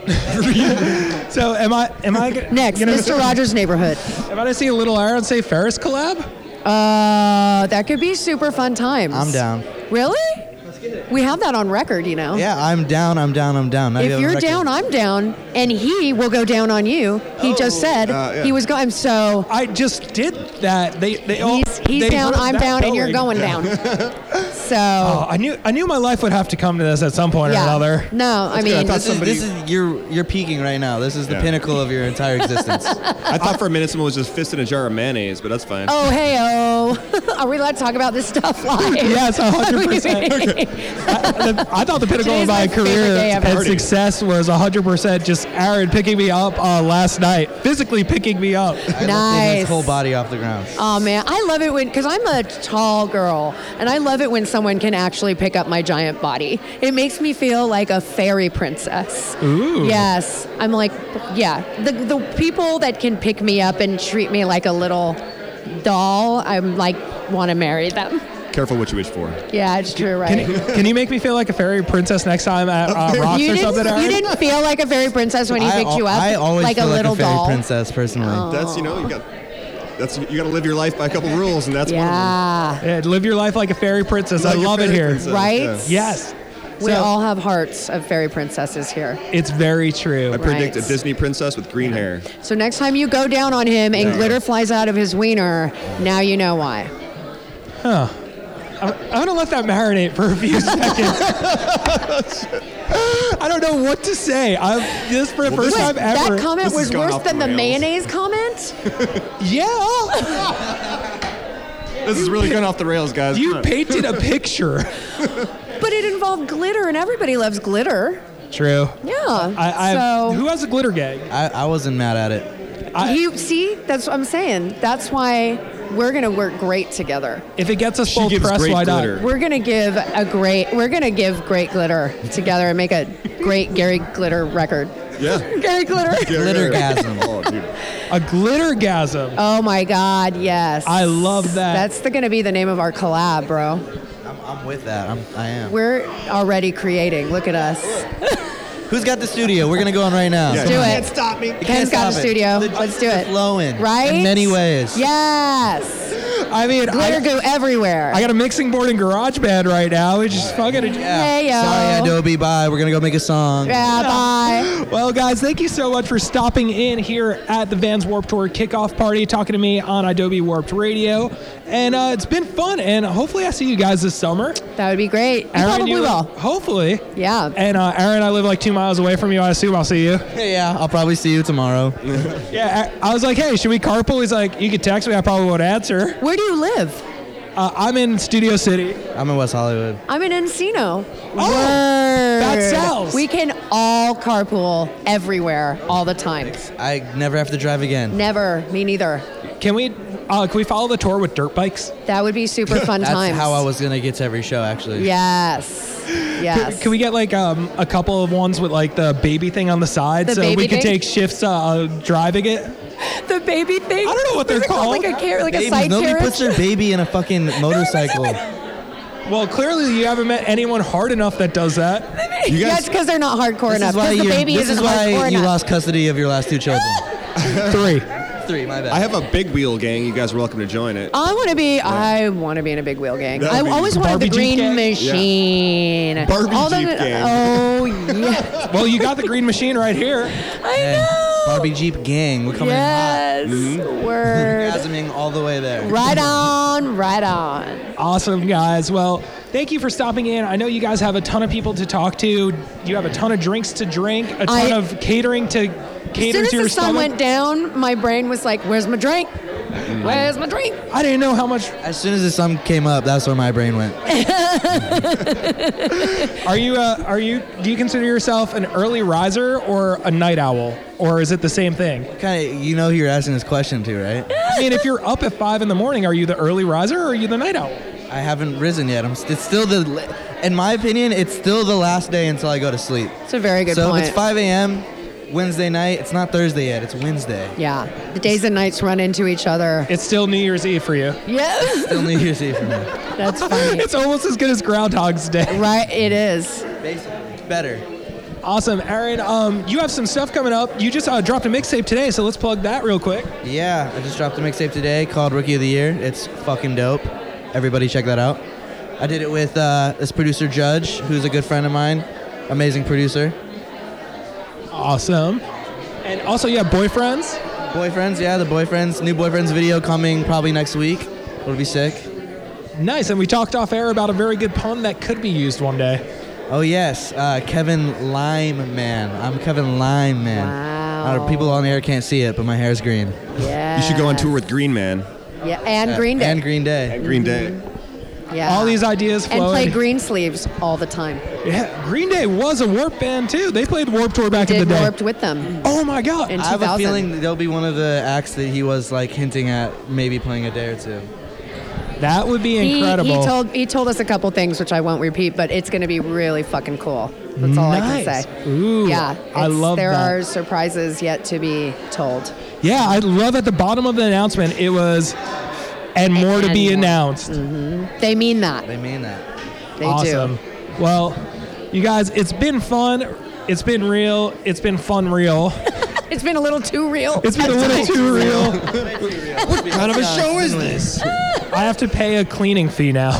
So, am I am I g- Next, gonna, Mister Rogers' Neighborhood. Am I gonna see a little Aaron say Ferris collab? Uh, that could be super fun times. I'm down. Really? We have that on record, you know. Yeah, I'm down, I'm down, I'm down. Now you If have a you're record. down, I'm down, and he will go down on you. He just said Uh, yeah. he was going. So I just did that. They they all he's he's they down, heard I'm that down, and bell you're ring. going down. So Oh, I knew I knew my life would have to come to this at some point or yeah. another. No, I mean, thought This is, somebody- this is you're you're peaking right now. This is the Yeah. pinnacle of your entire existence. I thought for a minute someone was just fisting a jar of mayonnaise, but that's fine. oh hey oh, are we allowed to talk about this stuff live? Yes, one hundred percent. I, I thought the pinnacle Today's of my my favorite career day ever. and success was one hundred percent just Aaron picking me up uh, last night, physically picking me up. I lifted Nice. his whole body off the ground. Oh man, I love it when, because I'm a tall girl, and I love it when someone can actually pick up my giant body. It makes me feel like a fairy princess. Ooh. Yes, I'm like, yeah, the the people that can pick me up and treat me like a little doll, I'm like, want to marry them. Careful what you wish for. Yeah, it's true, right? Can, can you make me feel like a fairy princess next time at uh, Rocks you or didn't, something, Aaron? you didn't feel like a fairy princess when he I, picked you up, I always like feel a little like a fairy doll. princess, personally. That's you know you got. That's you got to live your life by a couple rules, and that's one of them. Yeah, Yeah, live your life like a fairy princess. Like I a love it fairy here. princess, Right? yeah. Yes. we So, all have hearts of fairy princesses here. It's very true. I predict Right. a Disney princess with green hair. So next time you go down on him and Yeah. glitter flies out of his wiener, now you know why. I'm, I'm gonna let that marinate for a few seconds. I don't know what to say. I'm this for the Well, first this- time That ever. comment This has was gone worse off than the the rails. mayonnaise comment. Yeah, This is really going off the rails, guys. you Come on. painted a picture. But it involved glitter, and everybody loves glitter. True. Yeah. I, I so who has a glitter gang? I, I wasn't mad at it. I- you see, that's what I'm saying. That's why we're gonna work great together. If it gets us She both gives press, great why glitter. not? We're gonna give a great. We're gonna give great glitter together and make a great Gary Glitter record. Yeah. Gary Glitter. Glittergasm. Oh, dude. A glittergasm. Oh my God, yes. I love that. That's the, gonna be the name of our collab, bro. I'm, I'm with that. I'm, I am. We're already creating. Look at us. Who's got the studio? We're gonna go on right now. Yeah. Do You it. can't stop me. You Ken's can't got a stop it. studio. The Let's do juice it. is flowing. Right? In many ways. Yes. I mean, Glitter I, goo everywhere. I got a mixing board in GarageBand right now. We just fucking. Yeah. Hey, yo. Sorry, Adobe. Bye. We're gonna go make a song. Yeah, bye. Well, guys, thank you so much for stopping in here at the Vans Warped Tour kickoff party, talking to me on Adobe Warped Radio. And uh, it's been fun, and hopefully I see you guys this summer. That would be great. You Aaron, probably you- will. Hopefully. Yeah. And uh, Aaron, I live like two miles away from you. I assume I'll see you. Yeah, I'll probably see you tomorrow. Yeah, I I was like, hey, should we carpool? He's like, you could text me. I probably won't answer. Where do you live? Uh, I'm in Studio City. I'm in West Hollywood. I'm in Encino. Oh, Word. that sells. We can all carpool everywhere, all the time. I never have to drive again. Never. Me neither. Can we uh, can we follow the tour with dirt bikes? That would be super fun That's times. how I was gonna get to every show, actually. Yes. Yes. Can we get like um, a couple of ones with like the baby thing on the side, The so baby we could thing? take shifts uh, driving it? the baby thing? I don't know what they're Is it called. called. Like a car- like a Babies, side nobody carriage? puts their baby in a fucking motorcycle. Well, clearly you haven't met anyone hard enough that does that. You guys- That's because they're not hardcore This enough. is why, Because the you're- baby this isn't is why hardcore you enough. lost custody of your last two children. Three. Three, my bad. I have a big wheel gang. You guys are welcome to join it. I want to be. I want to be in a big wheel gang. That would I be- always wanted Barbie the Jeep green gang? machine. Barbie All the- Jeep gang. Oh yeah, Well, you got the green machine right here. I Hey, know. Barbie Jeep gang. We're coming Yes, in word. hot. Gasming all the way there. Right on, right on. Awesome, guys. Well, thank you for stopping in. I know you guys have a ton of people to talk to. You have a ton of drinks to drink, a ton I- of catering to As cater soon as to your the sun stomach. went down, my brain was like, "Where's my drink? Where's my drink?" I didn't know how much. As soon as the sun came up, that's where my brain went. Are you? Uh, are you? Do you consider yourself an early riser or a night owl, or is it the same thing? Kind of, you know who you're asking this question to, right? I mean, if you're up at five in the morning, are you the early riser or are you the night owl? I haven't risen yet. I'm. It's still the. In my opinion, it's still the last day until I go to sleep. It's a very good so point. if it's five a.m. Wednesday night, it's not Thursday yet. It's Wednesday. Yeah, the days and nights run into each other. It's still New Year's Eve for you. Yeah, Still New Year's Eve for me. that's funny. It's almost as good as Groundhog's Day. Right, it is. Basically, better. Awesome, Aaron. Um, you have some stuff coming up. You just uh, dropped a mixtape today, so let's plug that real quick. Yeah, I just dropped a mixtape today called Rookie of the Year. It's fucking dope. Everybody check that out. I did it with uh, this producer Judge, who's a good friend of mine, amazing producer. Awesome. And also, yeah, boyfriends. Boyfriends, yeah, the boyfriends. New boyfriends video coming probably next week. It'll be sick. Nice. And we talked off air about a very good pun that could be used one day. Oh yes, uh, Kevin Lime Man. I'm Kevin Lime Man. Wow. Uh, people on the air can't see it, but my hair's green. Yeah. You should go on tour with Green Man Yeah, and Uh, Green Day. And Green Day. and Green Day. Yeah. All these ideas and flowing. play Green Sleeves all the time. Yeah, Green Day was a Warped band too. They played Warped Tour back in the Did day. Warped with them Oh my God. in I have a two thousand. feeling they'll be one of the acts that he was like hinting at maybe playing a day or two. That would be He, incredible. he told he told us a couple things which I won't repeat, but it's going to be really fucking cool. That's all I can Nice. say. Ooh, Yeah, I it's- love there that. are surprises yet to be told. Yeah, I love at the bottom of the announcement it was, and more to And be more. announced. They mean that. They mean that. They Awesome. Well, you guys, it's been fun. It's been real. It's been fun real. do. It's been a little too real. It's been a little too real. What kind of a show is this? I have to pay a cleaning fee now.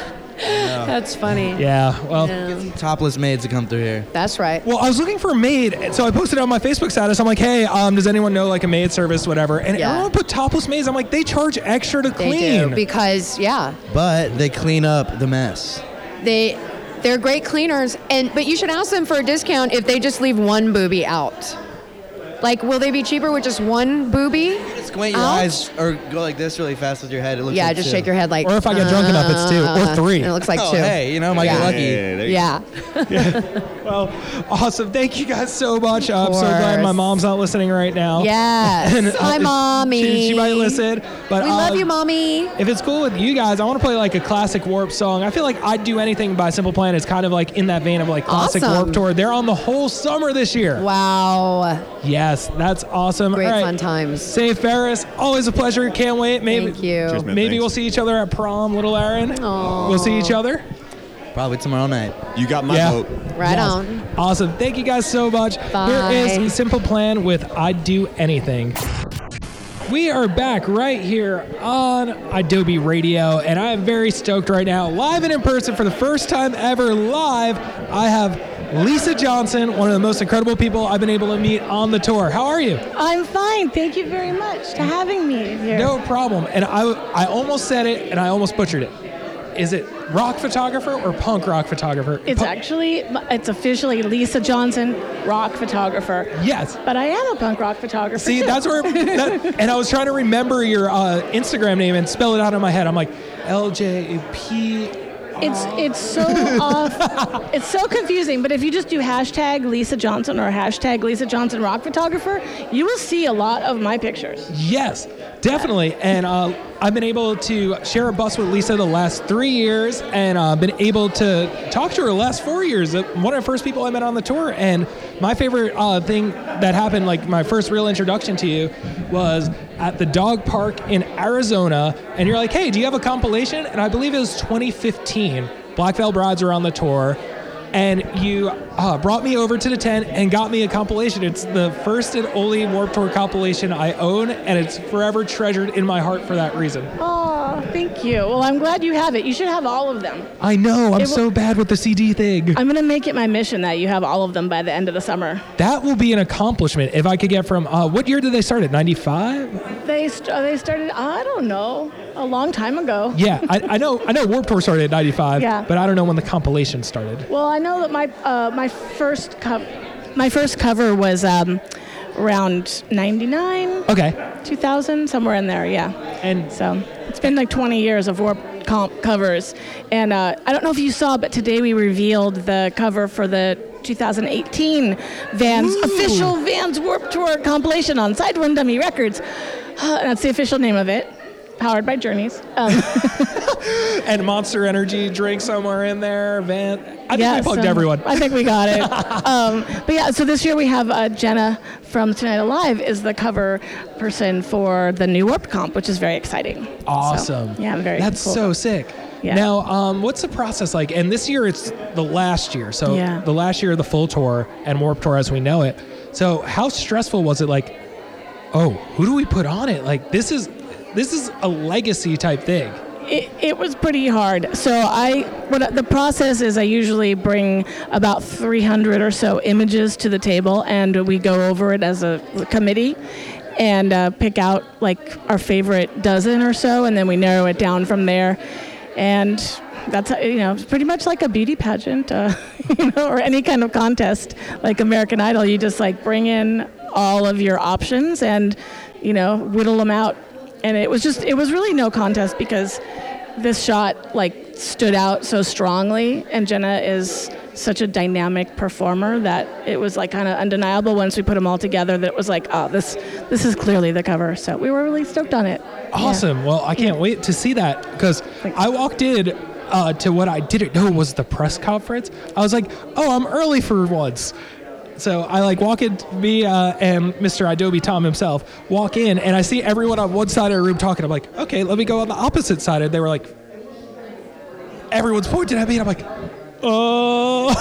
That's funny. Yeah, well. Yeah. Topless maids to come through here. That's right. Well, I was looking for a maid, and so I posted it on my Facebook status. I'm like, hey, um, does anyone know like a maid service, whatever? And Yeah. everyone put topless maids. I'm like, they charge extra to They clean. do because yeah, But they clean up the mess. they they're great cleaners, and but you should ask them for a discount if they just leave one booby out. Like, will they be cheaper with just one booby? Squint your out? eyes or go like this really fast with your head. It looks Yeah, like just two. shake your head like. Or if I get drunk enough, it's two. Or uh, three. and it looks like Oh, two. hey, you know, might Yeah. get lucky. Yeah, there you Yeah. Well, awesome. Thank you guys so much. I'm so glad my course. mom's not listening right now. Yes. And, uh, Hi, mommy. She, she might listen. But We uh, love you, mommy. If it's cool with you guys, I want to play like a classic Warp song. I feel like I'd Do Anything by Simple Plan is kind of like in that vein of like classic Awesome. Warp Tour. They're on the whole summer this year. Wow. Yes, that's awesome. Great All right. fun times. Say Ferris, always a pleasure. Can't wait. Maybe Thank you. Cheers, man. maybe Thanks. we'll see each other at prom, little Aaron. Aw. We'll see each other. Probably tomorrow night. You got my Yeah. vote. Right Yes. on. Awesome. Thank you guys so much. Bye. Here is Simple Plan with I'd Do Anything. We are back right here on Adobe Radio, and I am very stoked right now, live and in person for the first time ever live. I have Lisa Johnson, one of the most incredible people I've been able to meet on the tour. How are you? I'm fine. Thank you very much for having me here. No problem. And I, I almost said it, and I almost butchered it. Is it rock photographer or punk rock photographer? It's Pu- actually, it's officially Lisa Johnson, rock photographer. Yes. But I am a punk rock photographer. See, too. that's where, that, and I was trying to remember your uh, Instagram name and spell it out in my head. I'm like, L J P. It's it's so off. It's so confusing. But if you just do hashtag Lisa Johnson or hashtag Lisa Johnson rock photographer, you will see a lot of my pictures. Yes, definitely. And uh, I've been able to share a bus with Lisa the last three years, and uh, been able to talk to her the last four years. Uh, One of the first people I met on the tour, and my favorite uh, thing that happened, like my first real introduction to you, was at the dog park in Arizona. And you're like, "Hey, do you have a compilation?" And I believe it was twenty fifteen. Black Veil Brides are on the tour. And you uh, brought me over to the tent and got me a compilation. It's the first and only Warped Tour compilation I own, and it's forever treasured in my heart for that reason. Oh, thank you. Well, I'm glad you have it. You should have all of them. I know, I'm It will- so bad with the C D thing. I'm going to make it my mission that you have all of them by the end of the summer. That will be an accomplishment if I could get from, uh, what year did they start at, ninety-five? They st- they started, I don't know, a long time ago. Yeah, I, I know I know Warped Tour started at ninety-five, Yeah. but I don't know when the compilation started. Well, I know that my uh, my first co- my first cover was um, around ninety-nine, Okay, two thousand, somewhere in there, yeah. and So it's been like twenty years of Warp comp covers, and uh, I don't know if you saw, but today we revealed the cover for the two thousand eighteen Vans Ooh. official Vans Warp Tour compilation on Sidewind Dummy Records. That's the official name of it. Powered by Journeys. Um, and Monster Energy drink somewhere in there, Van. I think yeah, we plugged so everyone. I think we got it. um, but yeah, so this year we have uh, Jenna from Tonight Alive is the cover person for the new Warped comp, which is very exciting. Awesome. So, yeah, very That's cool. so sick. Yeah. Now, um, what's the process like? And this year it's the last year. So Yeah. the last year of the full tour and Warped Tour as we know it. So how stressful was it? Like, oh, who do we put on it? Like this is this is a legacy type thing. it, it was pretty hard. So I, what the process is, I usually bring about three hundred or so images to the table, and we go over it as a committee, and uh, pick out like our favorite dozen or so, and then we narrow it down from there, and that's, you know, pretty much like a beauty pageant, uh, you know, or any kind of contest like American Idol. You just like bring in all of your options and, you know, whittle them out. And it was just, it was really no contest because this shot like stood out so strongly, and Jenna is such a dynamic performer that it was like kind of undeniable once we put them all together that it was like, oh, this this is clearly the cover. So we were really stoked on it. Awesome. Yeah. Well, I can't Yeah. wait to see that, because I walked in uh, to what I didn't know was the press conference. I was like, oh, I'm early for once. So I like walk in, me uh, and Mister Adobe Tom himself walk in, and I see everyone on one side of the room talking. I'm like, okay, let me go on the opposite side. And they were like, everyone's pointing at me, and I'm like, oh.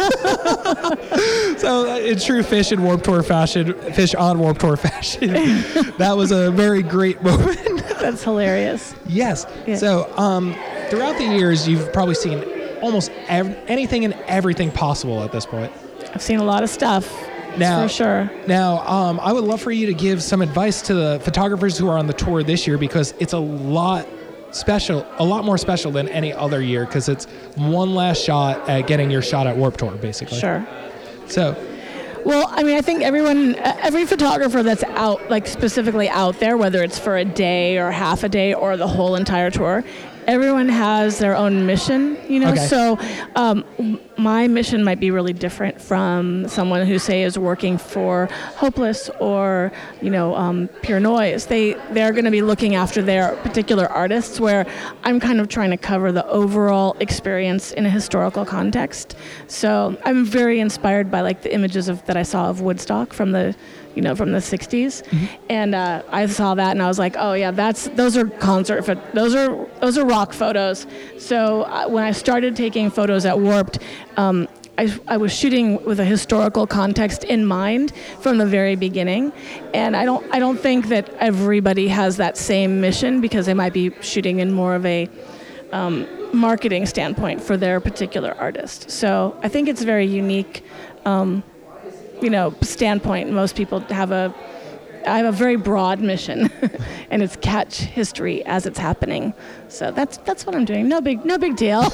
So uh, in true Fish and Warped Tour fashion, Fish on Warped Tour fashion, that was a very great moment. That's hilarious. Yes. Yeah. So um, throughout the years, you've probably seen almost ev- anything and everything possible at this point. I've seen a lot of stuff. Now, for sure. Now, um, I would love for you to give some advice to the photographers who are on the tour this year, because it's a lot special, a lot more special than any other year, because it's one last shot at getting your shot at Warped Tour, basically. Sure. So, well, I mean, I think everyone, uh, every photographer that's out, like specifically out there, whether it's for a day or half a day or the whole entire tour, everyone has their own mission, you know. Okay. So um, my mission might be really different from someone who, say, is working for Hopeless or, you know, um, Pure Noise. They they're going to be looking after their particular artists, where I'm kind of trying to cover the overall experience in a historical context. So I'm very inspired by like the images of that I saw of Woodstock from the, you know, from the sixties, Mm-hmm. and uh, I saw that and I was like, oh yeah, that's those are concert, pho- those are those are rock photos. So uh, when I started taking photos at Warped, um, I, I was shooting with a historical context in mind from the very beginning, and I don't I don't think that everybody has that same mission, because they might be shooting in more of a um, marketing standpoint for their particular artist. So I think it's very unique. Um, you know, standpoint. Most people have a, I have a very broad mission, and it's catch history as it's happening. So that's that's what I'm doing. No big, no big deal.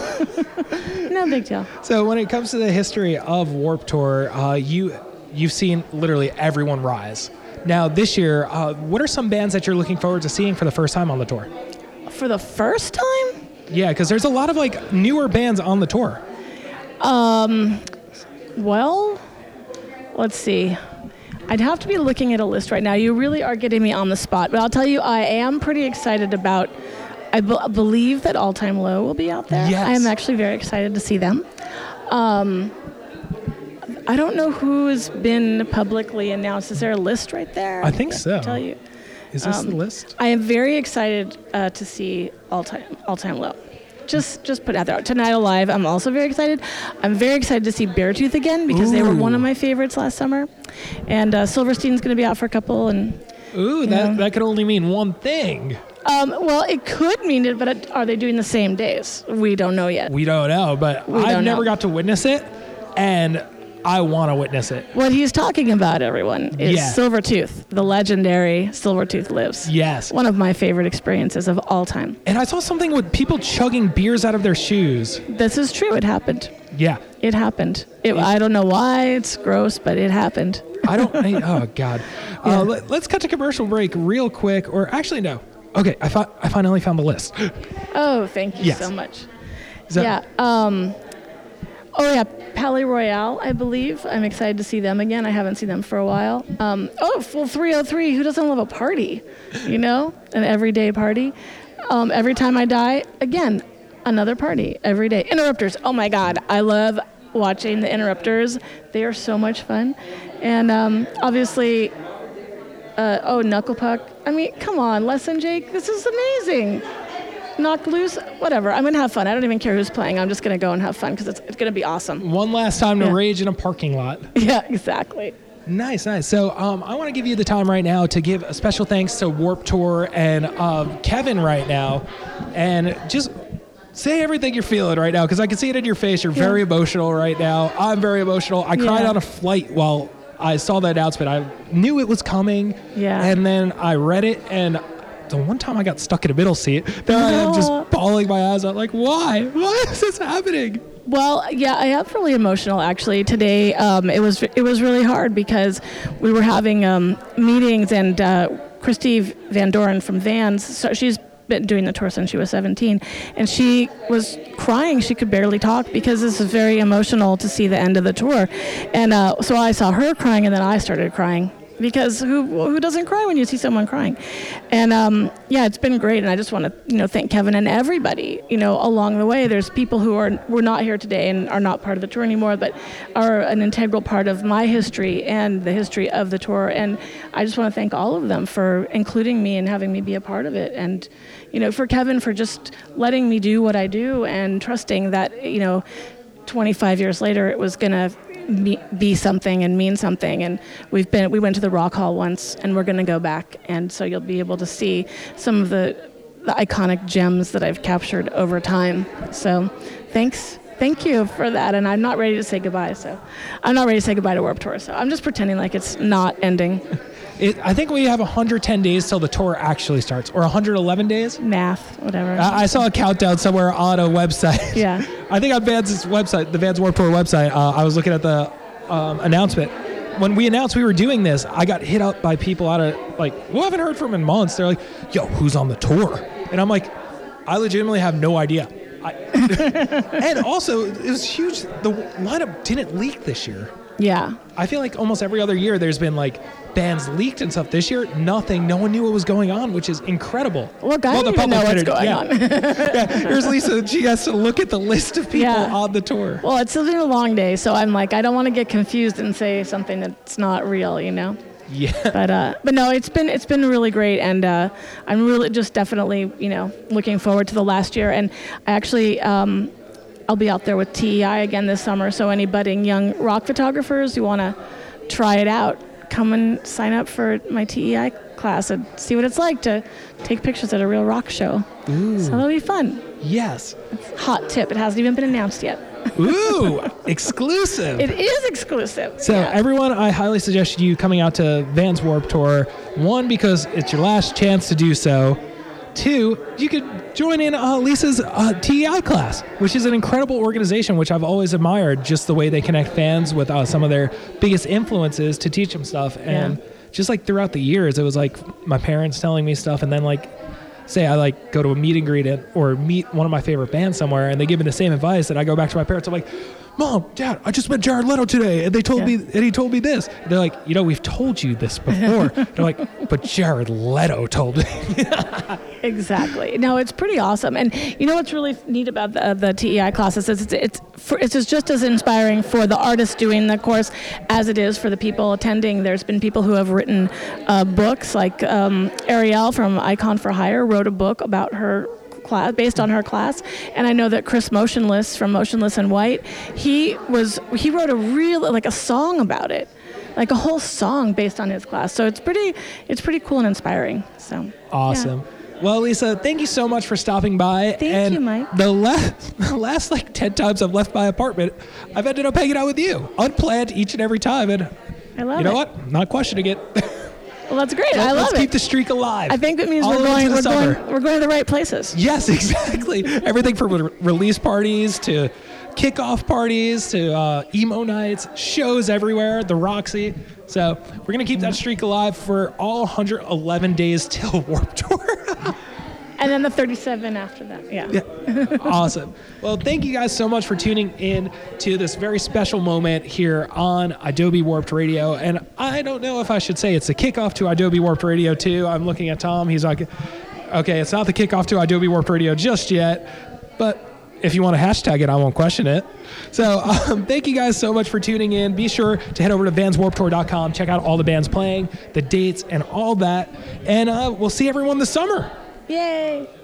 No big deal. so when it comes to the history of Warped Tour, uh, you you've seen literally everyone rise. Now this year, uh, what are some bands that you're looking forward to seeing for the first time on the tour? For the first time? Yeah, because there's a lot of like newer bands on the tour. Um, well, let's see. I'd have to be looking at a list right now. You really are getting me on the spot. But I'll tell you, I am pretty excited about, I be- believe that All Time Low will be out there. Yes. I am actually very excited to see them. Um, I don't know who has been publicly announced. Is there a list right there? I think so. I'll tell you. Is this Um, the list? I am very excited uh, to see All Time All Time Low. Just just put it out there. Tonight Alive, I'm also very excited. I'm very excited to see Beartooth again, because they were one of Ooh. my favorites last summer. And uh, Silverstein's going to be out for a couple. And Ooh, that, that could only mean one thing. um, well, it could mean it, but it, are they doing the same days? We don't know yet. We don't know, but We I've don't never know. got to witness it, and I want to witness it. What he's talking about, everyone, is Yeah. Silvertooth. The legendary Silvertooth lives. Yes. One of my favorite experiences of all time. And I saw something with people chugging beers out of their shoes. This is true. It happened. Yeah. It happened. It, I don't know why. It's gross, but it happened. I don't. I, oh God. Yeah. Uh, let, let's cut to commercial break real quick. Or actually, no. Okay, I fi- I finally found the list. Oh, thank you Yes. so much. Is that- yeah. Um, oh, yeah. Palais Royale, I believe. I'm excited to see them again. I haven't seen them for a while. Um, oh, well, three oh three. Who doesn't love a party? You know, an everyday party. Um, every time I die, again, another party every day. Interrupters. Oh my God, I love watching the Interrupters. They are so much fun, and um, obviously, uh, oh, Knuckle Puck. I mean, come on, Les and Jake. This is amazing. Knock Loose, whatever. I'm gonna have fun. I don't even care who's playing. I'm just gonna go and have fun because it's, it's gonna be awesome. One last time to Yeah. rage in a parking lot. Yeah, exactly. Nice, nice. So um, I want to give you the time right now to give a special thanks to Warped Tour and um, Kevin right now, and just say everything you're feeling right now, because I can see it in your face. You're Yeah. very emotional right now. I'm very emotional. I cried Yeah. on a flight while I saw the announcement. I knew it was coming, Yeah. and then I read it, and the one time I got stuck in a middle seat, there I am just Aw. bawling my eyes out, like, why? Why is this happening? Well, yeah, I am really emotional actually today. Um, it was it was really hard because we were having um, meetings, and uh, Christy Van Doren from Vans, so she's been doing the tour since she was seventeen, and she was crying. She could barely talk because this is very emotional to see the end of the tour. And uh, so I saw her crying, and then I started crying. Because who who doesn't cry when you see someone crying? And um, yeah, it's been great, and I just want to you know thank Kevin and everybody you know along the way. There's people who are were not here today and are not part of the tour anymore, but are an integral part of my history and the history of the tour. And I just want to thank all of them for including me and having me be a part of it. And you know for Kevin for just letting me do what I do and trusting that you know twenty-five years later it was gonna be something and mean something. And we've been we went to the Rock Hall once, and we're going to go back, and so you'll be able to see some of the the iconic gems that I've captured over time. So thanks thank you for that. And I'm not ready to say goodbye, so I'm not ready to say goodbye to Warped Tour, so I'm just pretending like it's not ending. It, I think we have one hundred ten days till the tour actually starts, or one hundred eleven days. Math, whatever. I, I saw a countdown somewhere on a website. Yeah. I think on Vans' website, the Vans Warped Tour website, uh, I was looking at the um, announcement. When we announced we were doing this, I got hit up by people out of, like, who I haven't heard from in months. They're like, yo, who's on the tour? And I'm like, I legitimately have no idea. I, and also, it was huge. The lineup didn't leak this year. Yeah. I feel like almost every other year there's been like bands leaked and stuff. This year, nothing. No one knew what was going on, which is incredible. Look, I well, don't the even know public what's didn't. going Yeah. on. yeah. Here's Lisa. She has to look at the list of people Yeah. on the tour. Well, it's been a long day, so I'm like, I don't want to get confused and say something that's not real, you know? Yeah. But uh, but no, it's been it's been really great, and uh, I'm really just definitely you know looking forward to the last year. And I actually um, I'll be out there with T E I again this summer. So any budding young rock photographers who want to try it out, come and sign up for my T E I class and see what it's like to take pictures at a real rock show. Ooh. So that'll be fun. Yes. Hot tip. It hasn't even been announced yet. Ooh, exclusive. It is exclusive. So Yeah. everyone, I highly suggest you coming out to Vans Warped Tour. One, because it's your last chance to do so. Two, you could join in uh, Lisa's uh, T E I class, which is an incredible organization, which I've always admired, just the way they connect fans with uh, some of their biggest influences to teach them stuff. And Yeah. just like throughout the years, it was like my parents telling me stuff, and then like, say I like go to a meet and greet at, or meet one of my favorite bands somewhere, and they give me the same advice, and I go back to my parents. I'm like, Mom, Dad, I just met Jared Leto today, and they told Yeah. me, and he told me this. And they're like, you know, we've told you this before. They're like, but Jared Leto told me. Exactly. No, it's pretty awesome. And you know what's really neat about the, the T E I classes is it's it's, for, it's just as inspiring for the artists doing the course as it is for the people attending. There's been people who have written uh, books, like um, Ariel from Icon for Hire wrote a book about her class based on her class. And I know that Chris Motionless from Motionless in White, he was he wrote a real like a song about it. Like a whole song based on his class. So it's pretty it's pretty cool and inspiring. So Awesome. yeah. Well, Lisa, thank you so much for stopping by. Thank and you, Mike. The last, the last like ten times I've left my apartment, I've ended up hanging out with you, unplanned each and every time. And I love you know it. what? I'm not questioning it. Well, that's great. I love Let's it. keep the streak alive. I think it means All we're the way going, to the we're summer. going, we're going to the right places. Yes, exactly. Everything from re- release parties to kickoff parties to uh, emo nights, shows everywhere, the Roxy. So we're going to keep that streak alive for all one hundred eleven days till Warped Tour. And then the thirty-seven after that. Yeah. Yeah. Awesome. Well, thank you guys so much for tuning in to this very special moment here on Adobe Warped Radio. And I don't know if I should say it's a kickoff to Adobe Warped Radio two. I'm looking at Tom. He's like, okay, it's not the kickoff to Adobe Warped Radio just yet. But if you want to hashtag it, I won't question it. So um, thank you guys so much for tuning in. Be sure to head over to vans warped tour dot com. Check out all the bands playing, the dates, and all that. And uh, we'll see everyone this summer. Yay.